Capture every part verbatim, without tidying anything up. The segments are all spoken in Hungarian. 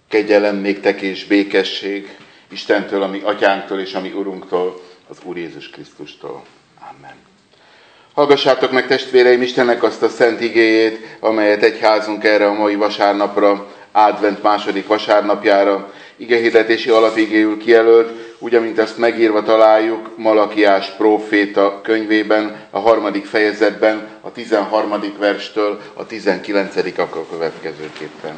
Kegyelem néktek és békesség Istentől, ami atyánktól és ami Urunktól, az Úr Jézus Krisztustól. Amen. Hallgassátok meg, testvéreim, Istennek azt a szent igéjét, amelyet egyházunk erre a mai vasárnapra, advent második vasárnapjára, igehirdetési alapigéül kijelölt, úgy, amint ezt megírva találjuk Malakiás próféta könyvében, a harmadik fejezetben, a tizenharmadik verstől a tizenkilencedik a következőképpen.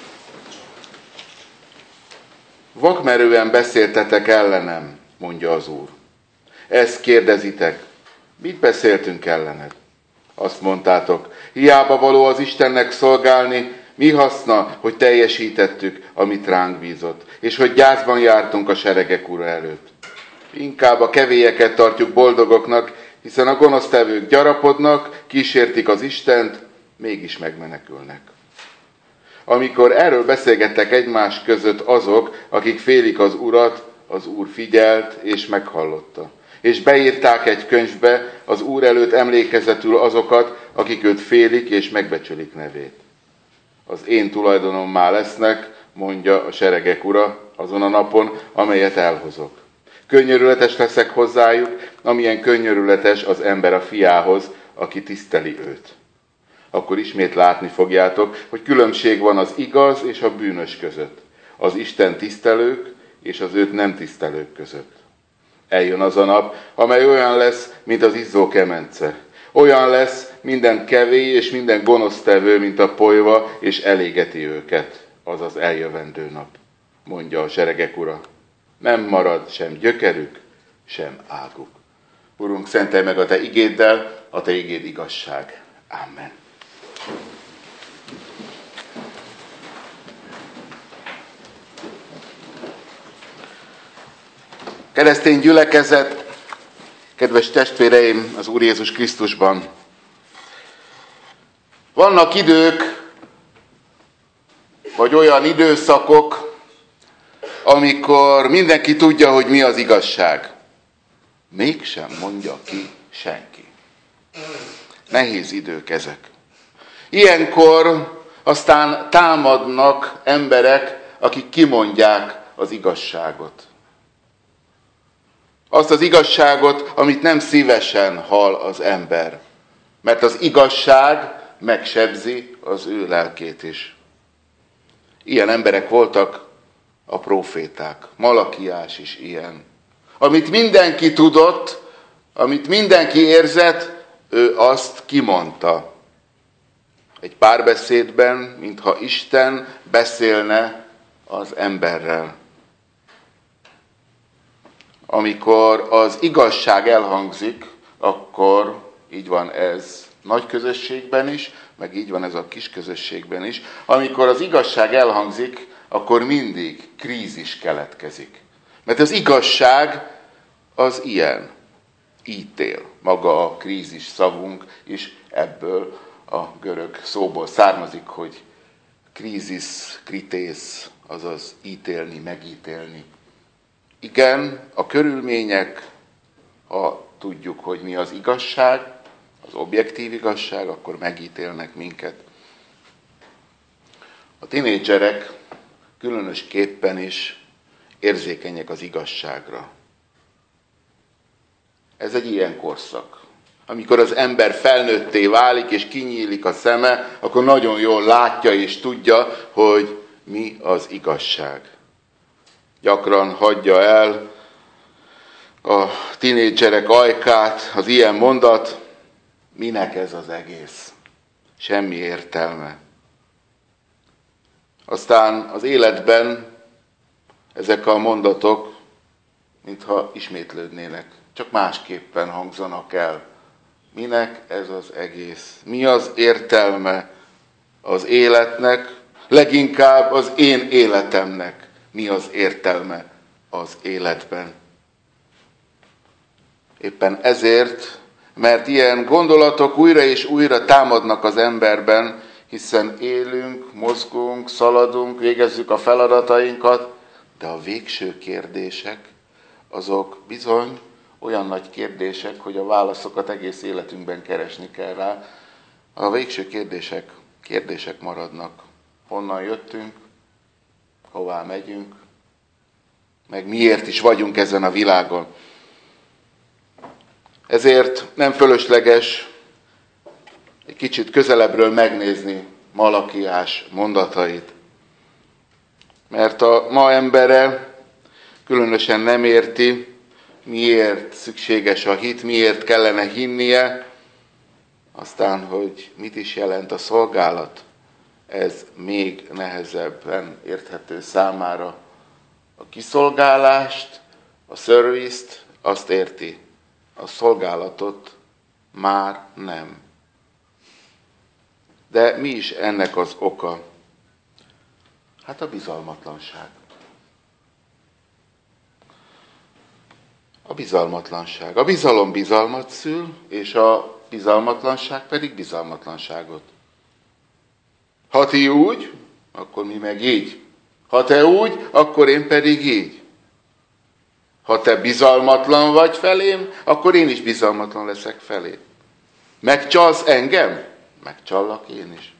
Vakmerően beszéltetek ellenem, mondja az Úr. Ezt kérdezitek, mit beszéltünk ellened? Azt mondtátok, hiába való az Istennek szolgálni, mi haszna, hogy teljesítettük, amit ránk bízott, és hogy gyászban jártunk a seregek Ura előtt. Inkább a kevélyeket tartjuk boldogoknak, hiszen a gonosztevők gyarapodnak, kísértik az Istent, mégis megmenekülnek. Amikor erről beszélgettek egymás között azok, akik félik az Urat, az Úr figyelt és meghallotta. És beírták egy könyvbe az Úr előtt emlékezetül azokat, akik őt félik és megbecsülik nevét. Az én tulajdonommá lesznek, mondja a seregek Ura, azon a napon, amelyet elhozok. Könnyörületes leszek hozzájuk, amilyen könnyörületes az ember a fiához, aki tiszteli őt. Akkor ismét látni fogjátok, hogy különbség van az igaz és a bűnös között, az Isten tisztelők és az őt nem tisztelők között. Eljön az a nap, amely olyan lesz, mint az izzó kemence. Olyan lesz minden kevély és minden gonosztevő, mint a polyva, és elégeti őket, azaz eljövendő nap, mondja a seregek Ura. Nem marad sem gyökerük, sem águk. Urunk, szentelj meg a Te igéddel, a Te igéd igazság. Amen. Keresztény gyülekezet, kedves testvéreim az Úr Jézus Krisztusban! Vannak idők, vagy olyan időszakok, amikor mindenki tudja, hogy mi az igazság. Mégsem mondja ki senki. Nehéz idők ezek. Ilyenkor aztán támadnak emberek, akik kimondják az igazságot. Azt az igazságot, amit nem szívesen hall az ember. Mert az igazság megsebzi az ő lelkét is. Ilyen emberek voltak a próféták. Malakiás is ilyen. Amit mindenki tudott, amit mindenki érzett, ő azt kimondta. Egy párbeszédben, mintha Isten beszélne az emberrel. Amikor az igazság elhangzik, akkor így van ez nagy közösségben is, meg így van ez a kis közösségben is. Amikor az igazság elhangzik, akkor mindig krízis keletkezik. Mert az igazság az ilyen, ítél. Maga a krízis szavunk is ebből a görög szóból származik, hogy krízis, kritész, azaz ítélni, megítélni. Igen, a körülmények, ha tudjuk, hogy mi az igazság, az objektív igazság, akkor megítélnek minket. A tinédzserek különösképpen is érzékenyek az igazságra. Ez egy ilyen korszak. Amikor az ember felnőtté válik és kinyílik a szeme, akkor nagyon jól látja és tudja, hogy mi az igazság. Gyakran hagyja el a tinédzserek ajkát az ilyen mondat, minek ez az egész? Semmi értelme. Aztán az életben ezek a mondatok, mintha ismétlődnének, csak másképpen hangzanak el. Minek ez az egész? Mi az értelme az életnek? Leginkább az én életemnek. Mi az értelme az életben? Éppen ezért, mert ilyen gondolatok újra és újra támadnak az emberben, hiszen élünk, mozgunk, szaladunk, végezzük a feladatainkat, de a végső kérdések, azok bizony olyan nagy kérdések, hogy a válaszokat egész életünkben keresni kell rá. A végső kérdések, kérdések maradnak. Honnan jöttünk, hova hová megyünk, meg miért is vagyunk ezen a világon. Ezért nem fölösleges egy kicsit közelebbről megnézni Malakiás mondatait. Mert a ma embere különösen nem érti, miért szükséges a hit, miért kellene hinnie, aztán, hogy mit is jelent a szolgálat, ez még nehezebben érthető számára. A kiszolgálást, a szervizt azt érti, a szolgálatot már nem. De mi is ennek az oka? Hát a bizalmatlanság. A bizalmatlanság. A bizalom bizalmat szül, és a bizalmatlanság pedig bizalmatlanságot. Ha ti úgy, akkor mi meg így. Ha te úgy, akkor én pedig így. Ha te bizalmatlan vagy felém, akkor én is bizalmatlan leszek felé. Megcsalsz engem? Megcsallak én is.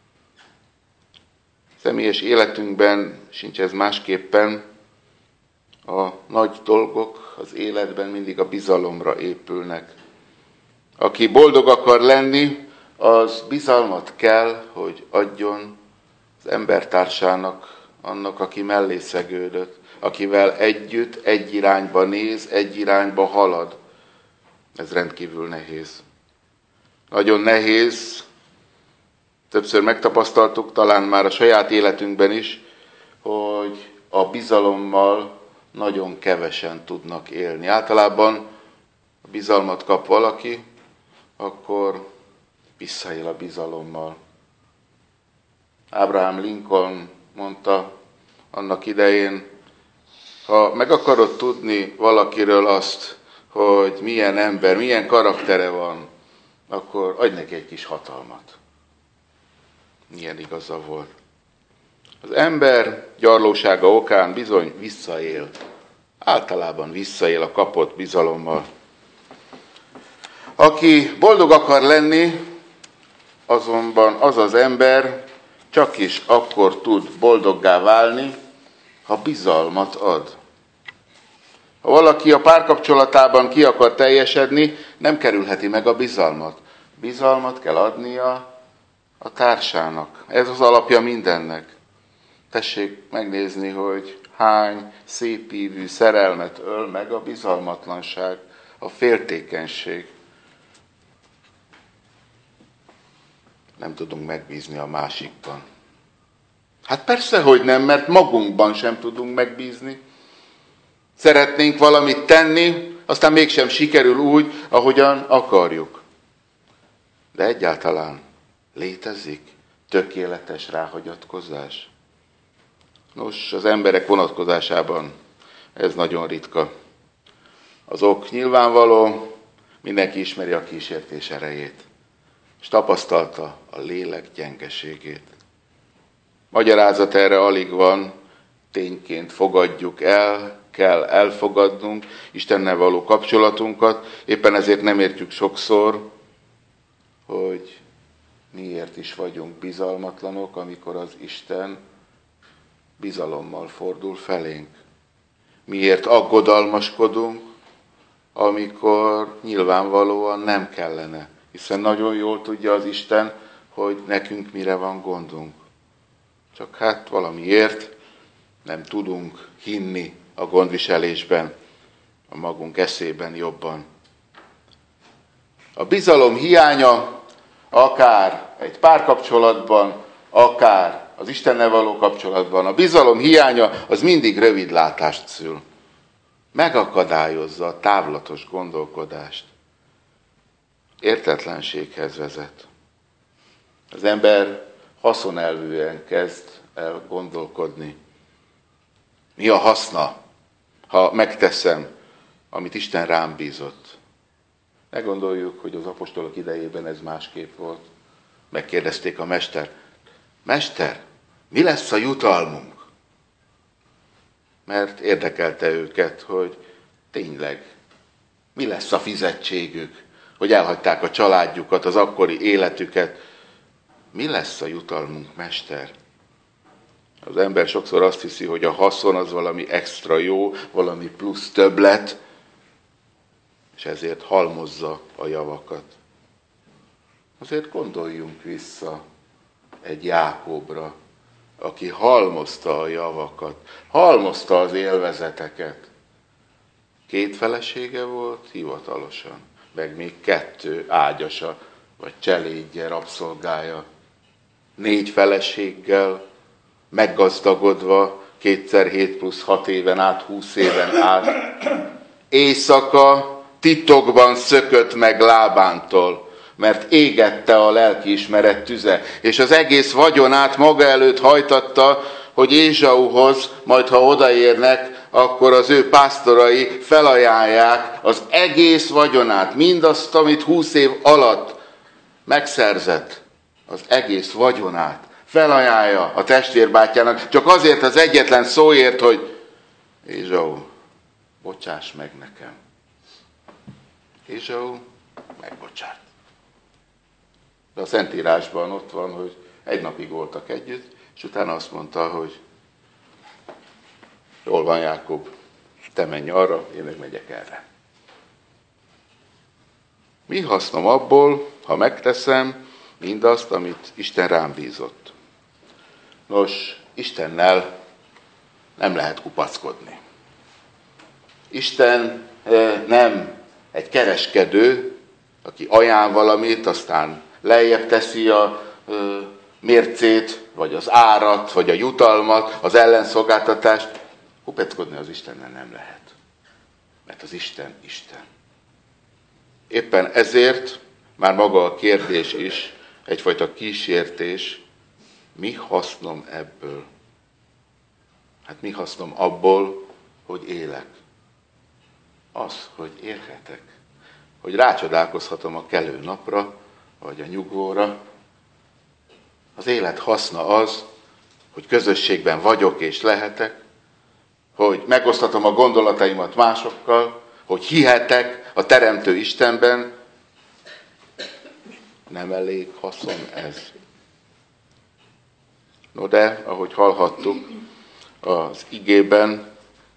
Személyes életünkben sincs ez másképpen. A nagy dolgok az életben mindig a bizalomra épülnek. Aki boldog akar lenni, az bizalmat kell, hogy adjon az embertársának, annak, aki mellé szegődött, akivel együtt egy irányba néz, egy irányba halad. Ez rendkívül nehéz. Nagyon nehéz, többször megtapasztaltuk, talán már a saját életünkben is, hogy a bizalommal nagyon kevesen tudnak élni. Általában a bizalmat kap valaki, akkor visszaél a bizalommal. Abraham Lincoln mondta annak idején, ha meg akarod tudni valakiről azt, hogy milyen ember, milyen karaktere van, akkor adj neki egy kis hatalmat. Milyen igaza volt. Az ember gyarlósága okán bizony visszaél. Általában visszaél a kapott bizalommal. Aki boldog akar lenni, azonban az az ember csak is akkor tud boldoggá válni, ha bizalmat ad. Ha valaki a párkapcsolatában ki akar teljesedni, nem kerülheti meg a bizalmat. Bizalmat kell adnia a társának. Ez az alapja mindennek. Tessék megnézni, hogy hány szépívű szerelmet öl meg a bizalmatlanság, a féltékenység. Nem tudunk megbízni a másikban. Hát persze, hogy nem, mert magunkban sem tudunk megbízni. Szeretnénk valamit tenni, aztán mégsem sikerül úgy, ahogyan akarjuk. De egyáltalán létezik tökéletes ráhagyatkozás? Nos, az emberek vonatkozásában ez nagyon ritka. Az ok nyilvánvaló, mindenki ismeri a kísértés erejét, és tapasztalta a lélek gyengeségét. Magyarázat erre alig van, tényként fogadjuk el, kell elfogadnunk Istennel való kapcsolatunkat, éppen ezért nem értjük sokszor, hogy miért is vagyunk bizalmatlanok, amikor az Isten bizalommal fordul felénk. Miért aggodalmaskodunk, amikor nyilvánvalóan nem kellene, hiszen nagyon jól tudja az Isten, hogy nekünk mire van gondunk. Csak hát valamiért nem tudunk hinni a gondviselésben, a magunk eszében jobban. A bizalom hiánya akár egy párkapcsolatban, akár az Istennel való kapcsolatban, a bizalom hiánya az mindig rövidlátást szül. Megakadályozza a távlatos gondolkodást. Értetlenséghez vezet. Az ember haszonelvűen kezd el gondolkodni. Mi a haszna, ha megteszem, amit Isten rám bízott? Ne gondoljuk, hogy az apostolok idejében ez másképp volt. Megkérdezték a mester, Mester, mi lesz a jutalmunk? Mert érdekelte őket, hogy tényleg mi lesz a fizetségük, hogy elhagyták a családjukat, az akkori életüket. Mi lesz a jutalmunk, mester? Az ember sokszor azt hiszi, hogy a haszon az valami extra jó, valami plusz többlet, és ezért halmozza a javakat. Azért gondoljunk vissza egy Jákóbra, aki halmozta a javakat, halmozta az élvezeteket. Két felesége volt hivatalosan, meg még kettő ágyasa, vagy cselédje, rabszolgája. Négy feleséggel, meggazdagodva, kétszer hét plusz hat éven át, húsz éven át. Éjszaka titokban szökött meg Lábántól, mert égette a lelkiismeret tüze, és az egész vagyonát maga előtt hajtatta, hogy Ézsauhoz, majd ha odaérnek, akkor az ő pásztorai felajánlják az egész vagyonát, mindazt, amit húsz év alatt megszerzett, az egész vagyonát felajánlja a testvérbátyjának, csak azért az egyetlen szóért, hogy Ézsau, bocsáss meg nekem. Ézsau megbocsát. De a Szentírásban ott van, hogy egy napig voltak együtt, és utána azt mondta, hogy jól van, Jákob, te menj arra, én meg megyek erre. Mi hasznom abból, ha megteszem mindazt, amit Isten rám bízott? Nos, Istennel nem lehet kupackodni. Isten nem egy kereskedő, aki ajánl valamit, aztán lejjebb teszi a mércét, vagy az árat, vagy a jutalmat, az ellenszolgáltatást. Kupeckodni az Istennel nem lehet. Mert az Isten Isten. Éppen ezért már maga a kérdés is egyfajta kísértés. Mi hasznom ebből? Hát mi hasznom abból, hogy élek? Az, hogy élhetek. Hogy rácsodálkozhatom a kelő napra, vagy a nyugvóra. Az élet haszna az, hogy közösségben vagyok és lehetek, hogy megosztatom a gondolataimat másokkal, hogy hihetek a Teremtő Istenben. Nem elég haszon ez. No de, ahogy hallhattuk az igében,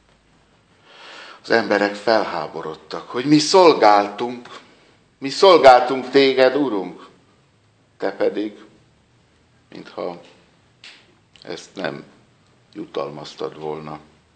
az emberek felháborodtak, hogy mi szolgáltunk, mi szolgáltunk téged, Urunk, te pedig, mintha ezt nem jutalmaztad volna.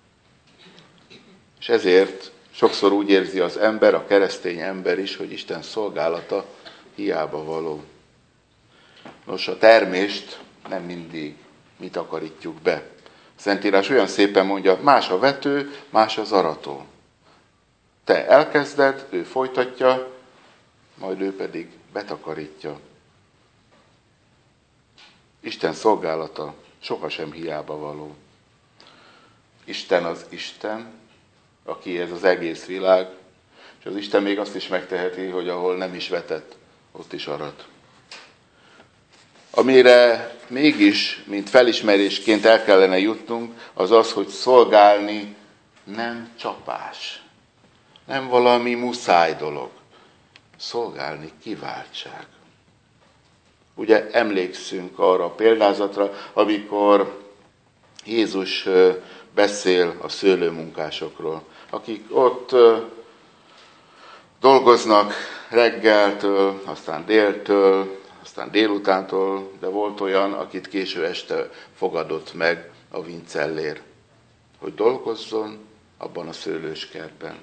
És ezért sokszor úgy érzi az ember, a keresztény ember is, hogy Isten szolgálata hiába való. Nos, a termést nem mindig mi takarítjuk be. A Szentírás olyan szépen mondja, más a vető, más az arató. Te elkezded, ő folytatja, majd ő pedig betakarítja. Isten szolgálata sohasem hiába való. Isten az Isten, aki ez az egész világ, és az Isten még azt is megteheti, hogy ahol nem is vetett, ott is arat. Amire mégis, mint felismerésként el kellene jutnunk, az az, hogy szolgálni nem csapás. Nem valami muszáj dolog. Szolgálni kiváltság. Ugye emlékszünk arra a példázatra, amikor Jézus beszél a szőlőmunkásokról, akik ott dolgoznak reggeltől, aztán déltől, aztán délutántól, de volt olyan, akit késő este fogadott meg a vincellér, hogy dolgozzon abban a szőlőskertben.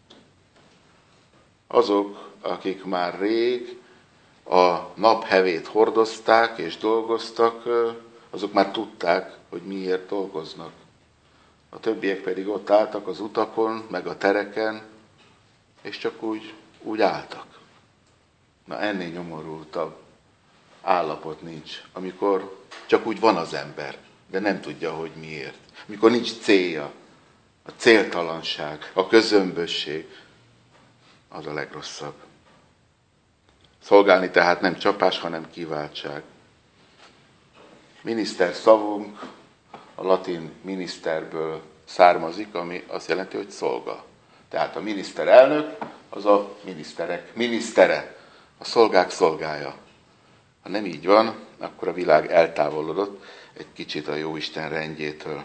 Azok, akik már rég a naphevét hordozták és dolgoztak, azok már tudták, hogy miért dolgoznak. A többiek pedig ott álltak az utakon, meg a tereken, és csak úgy, úgy álltak. Na ennél nyomorultabb állapot nincs, amikor csak úgy van az ember, de nem tudja, hogy miért. Amikor nincs célja, a céltalanság, a közömbösség, az a legrosszabb. Szolgálni tehát nem csapás, hanem kiváltság. Miniszter szavunk a latin miniszterből származik, ami azt jelenti, hogy szolga. Tehát a miniszterelnök az a miniszterek minisztere, a szolgák szolgája. Ha nem így van, akkor a világ eltávolodott egy kicsit a Jóisten rendjétől.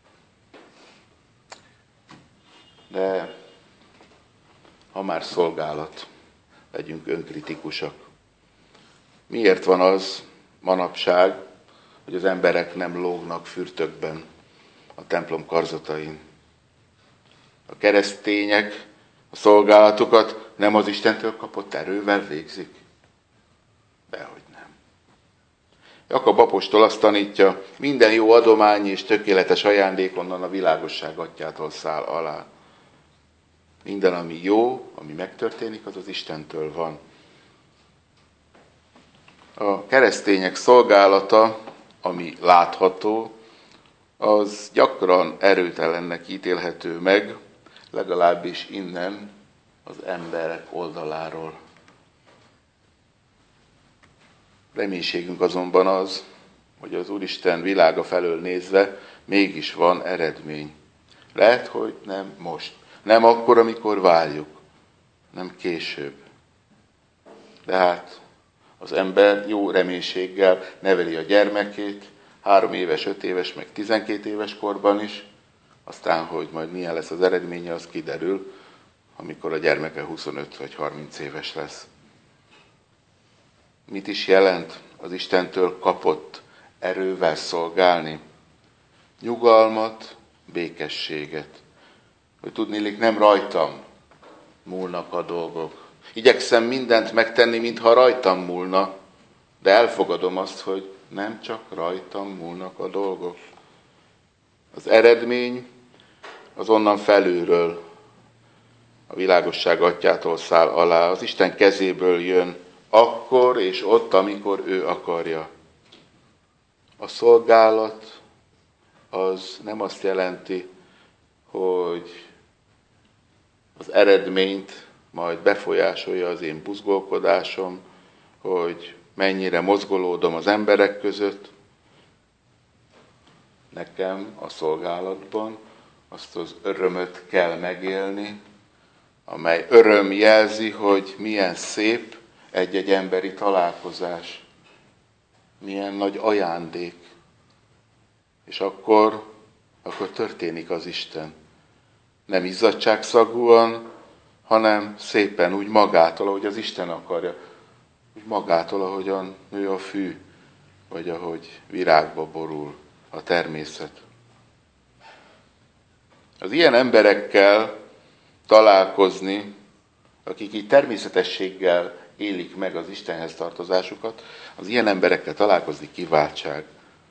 De ha már szolgálat, legyünk önkritikusak. Miért van az manapság, hogy az emberek nem lógnak fürtökben a templom karzatain? A keresztények a szolgálatukat nem az Istentől kapott erővel végzik? Dehogy nem. Jakab apostol azt tanítja, minden jó adomány és tökéletes ajándék onnan a világosság atyától száll alá. Minden, ami jó, ami megtörténik, az az Istentől van. A keresztények szolgálata, ami látható, az gyakran erőtelennek ítélhető meg, legalábbis innen az emberek oldaláról. Reménységünk azonban az, hogy az Úristen világa felől nézve mégis van eredmény. Lehet, hogy nem most, nem akkor, amikor várjuk, nem később. De hát az ember jó reménységgel neveli a gyermekét, három éves, öt éves, meg tizenkét éves korban is, aztán, hogy majd milyen lesz az eredménye, az kiderül, amikor a gyermeke huszonöt vagy harminc éves lesz. Mit is jelent az Istentől kapott erővel szolgálni? Nyugalmat, békességet. Hogy tudniillik, nem rajtam múlnak a dolgok. Igyekszem mindent megtenni, mintha rajtam múlna, de elfogadom azt, hogy nem csak rajtam múlnak a dolgok. Az eredmény az onnan felülről, a világosság atyától száll alá, az Isten kezéből jön, akkor és ott, amikor ő akarja. A szolgálat az nem azt jelenti, hogy az eredményt majd befolyásolja az én buzgolkodásom, hogy mennyire mozgolódom az emberek között. Nekem a szolgálatban azt az örömöt kell megélni, amely öröm jelzi, hogy milyen szép egy-egy emberi találkozás, milyen nagy ajándék. És akkor, akkor történik az Isten. Nem izzadságszagúan, hanem szépen úgy magától, ahogy az Isten akarja. Úgy magától, ahogyan nő a fű, vagy ahogy virágba borul a természet. Az ilyen emberekkel találkozni, akik így természetességgel élik meg az Istenhez tartozásukat, az ilyen emberekkel találkozni kiváltság.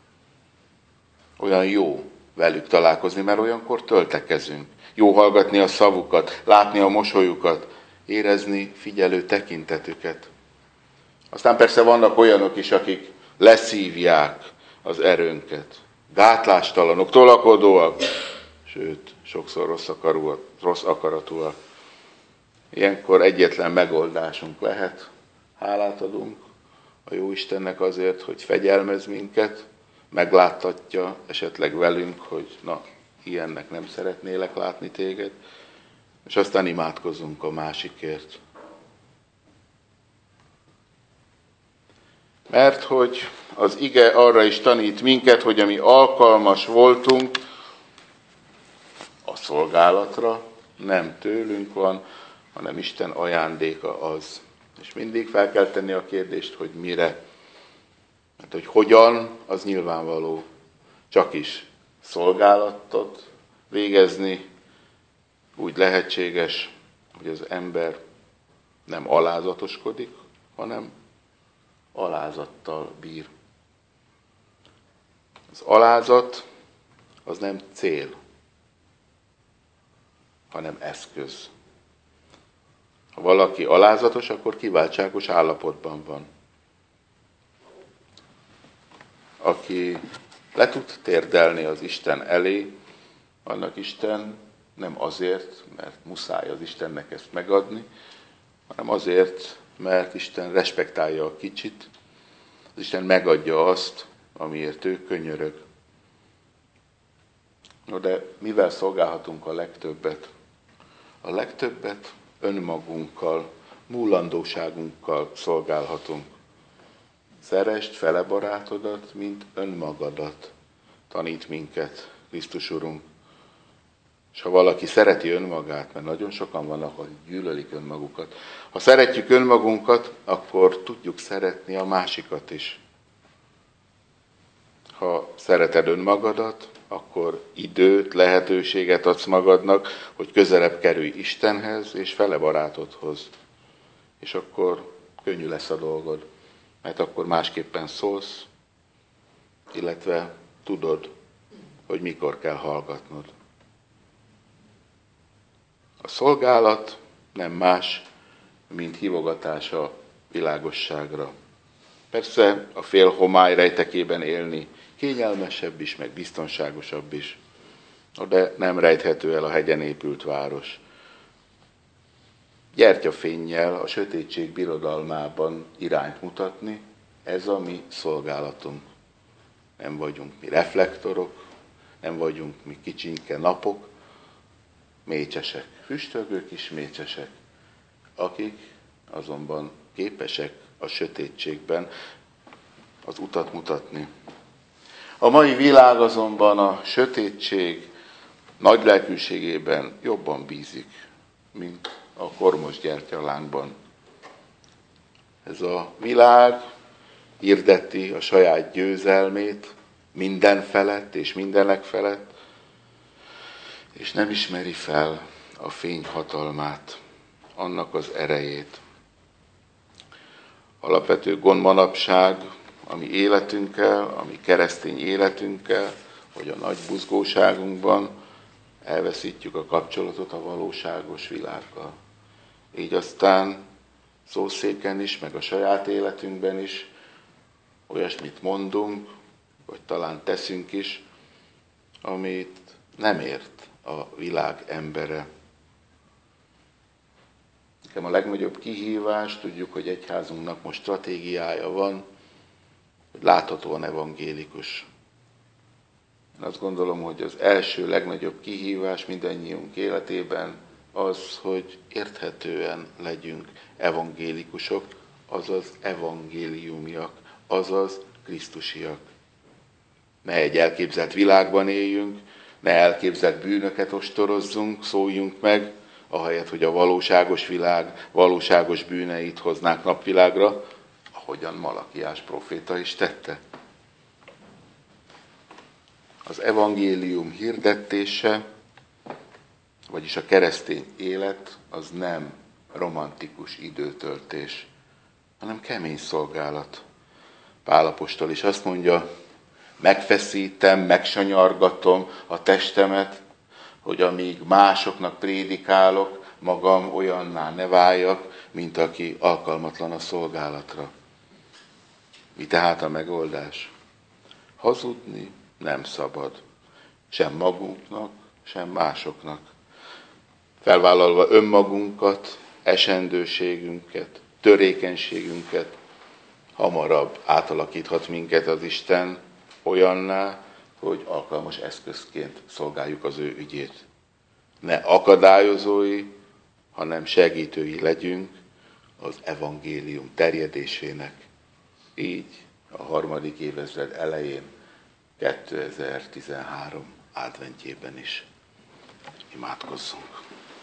Olyan jó velük találkozni, mert olyankor töltekezünk. Jó hallgatni a szavukat, látni a mosolyukat, érezni figyelő tekintetüket. Aztán persze vannak olyanok is, akik leszívják az erőnket. Gátlástalanok, tolakodóak, sőt, sokszor rossz, akarúak, rossz akaratúak. Ilyenkor egyetlen megoldásunk lehet. Hálát adunk a Jóistennek azért, hogy fegyelmez minket, megláttatja esetleg velünk, hogy na, ilyennek nem szeretnélek látni téged, és aztán imádkozunk a másikért. Mert hogy az ige arra is tanít minket, hogy ami alkalmas voltunk a szolgálatra, nem tőlünk van, hanem Isten ajándéka az. És mindig fel kell tenni a kérdést, hogy mire. Hát, hogy hogyan, az nyilvánvaló. Csak is szolgálatot végezni úgy lehetséges, hogy az ember nem alázatoskodik, hanem alázattal bír. Az alázat az nem cél, hanem eszköz. Ha valaki alázatos, akkor kiváltságos állapotban van. Aki le tud térdelni az Isten elé, annak Isten nem azért, mert muszáj az Istennek ezt megadni, hanem azért, mert Isten respektálja a kicsit, az Isten megadja azt, amiért ő könyörög. No, de mivel szolgálhatunk a legtöbbet? A legtöbbet önmagunkkal, múlandóságunkkal szolgálhatunk. Szeresd fele barátodat, mint önmagadat, tanít minket Krisztus Urunk. És ha valaki szereti önmagát, mert nagyon sokan vannak, akik gyűlölik önmagukat, ha szeretjük önmagunkat, akkor tudjuk szeretni a másikat is. Ha szereted önmagadat, akkor időt, lehetőséget adsz magadnak, hogy közelebb kerülj Istenhez és fele barátodhoz. És akkor könnyű lesz a dolgod, mert akkor másképpen szólsz, illetve tudod, hogy mikor kell hallgatnod. A szolgálat nem más, mint hívogatása világosságra. Persze a fél homály rejtekében élni kényelmesebb is, meg biztonságosabb is, de nem rejthető el a hegyen épült város. Gyertyafénnyel a sötétség birodalmában irányt mutatni, ez a mi szolgálatunk. Nem vagyunk mi reflektorok, nem vagyunk mi kicsinke napok, mécsesek, füstölgő kis mécsesek, akik azonban képesek a sötétségben az utat mutatni. A mai világ azonban a sötétség nagy lelkűségében jobban bízik, mint a kormos gyertyalánkban. Ez a világ hirdeti a saját győzelmét minden felett és mindenek felett, és nem ismeri fel a fény hatalmát, annak az erejét. Alapvető gond manapság a mi életünkkel, a mi keresztény életünkkel, hogy a nagy buzgóságunkban elveszítjük a kapcsolatot a valóságos világgal. Így aztán szószéken is, meg a saját életünkben is olyasmit mondunk, vagy talán teszünk is, amit nem ért a világ embere. Nekem a legnagyobb kihívás, tudjuk, hogy egyházunknak most stratégiája van, hogy láthatóan evangélikus. Én azt gondolom, hogy az első legnagyobb kihívás mindannyiunk életében az, hogy érthetően legyünk evangélikusok, azaz evangéliumiak, azaz krisztusiak. Ne egy elképzelt világban éljünk, ne elképzelt bűnöket ostorozzunk, szóljunk meg, ahelyett, hogy a valóságos világ valóságos bűneit hoznák napvilágra, ahogyan Malakiás próféta is tette. Az evangélium hirdetése, vagyis a keresztény élet, az nem romantikus időtöltés, hanem kemény szolgálat. Pál apostol is azt mondja, megfeszítem, megsanyargatom a testemet, hogy amíg másoknak prédikálok, magam olyanná ne váljak, mint aki alkalmatlan a szolgálatra. Mi tehát a megoldás? Hazudni nem szabad. Sem magunknak, sem másoknak. Felvállalva önmagunkat, esendőségünket, törékenységünket, hamarabb átalakíthat minket az Isten olyanná, hogy alkalmas eszközként szolgáljuk az ő ügyét. Ne akadályozói, hanem segítői legyünk az evangélium terjedésének. Így a harmadik évezred elején, kétezer-tizenhárom adventjében is. Imádkozzunk!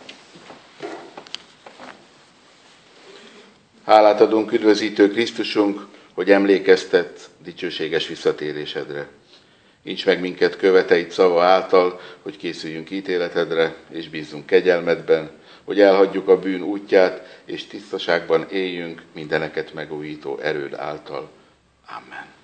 Hálát adunk, üdvözítő Krisztusunk, hogy emlékeztet dicsőséges visszatérésedre. Nincs meg minket követeid szava által, hogy készüljünk ítéletedre, és bízzunk kegyelmedben, hogy elhagyjuk a bűn útját, és tisztaságban éljünk mindeneket megújító erőd által. Amen.